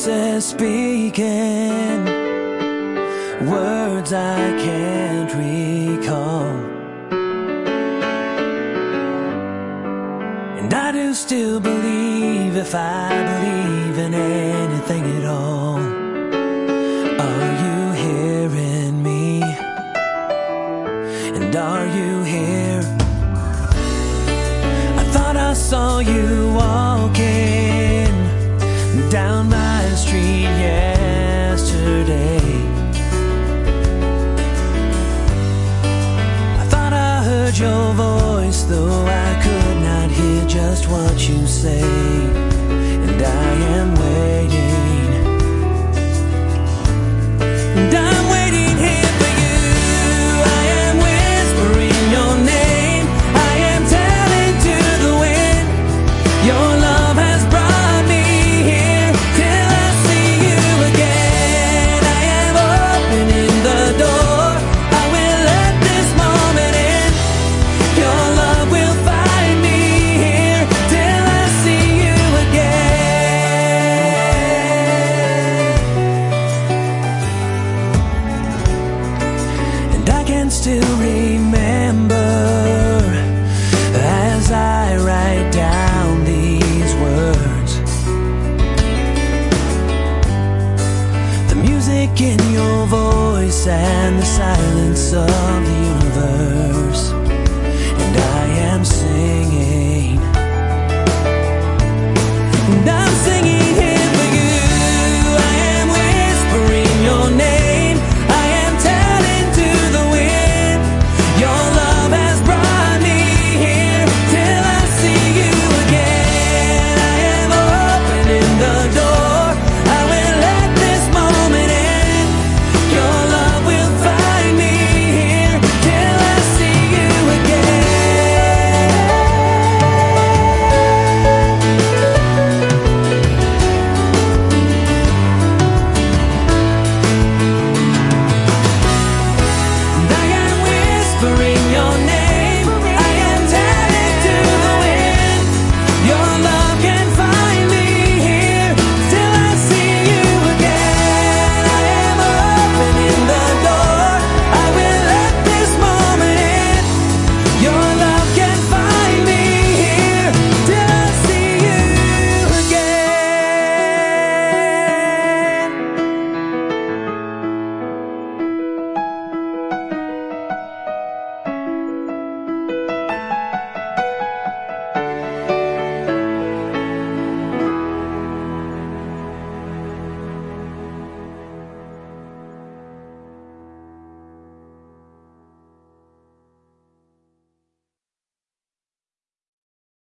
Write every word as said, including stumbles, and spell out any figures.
voices speaking words I can't recall, and I do still believe, if I believe in anything at all. Are you hearing me? And are you here? I thought I saw you walking down my street yesterday. I thought I heard your voice, though I could not hear just what you say. And I am waiting, and I'm waiting here for you. I am whispering your name, I am telling to the wind, your love has brought me here till I see you again. I am opening the door, I will let this moment in. Your love will find me here till I see you again. And I can still remember as I write down these words, the music in your voice and the silence of the universe.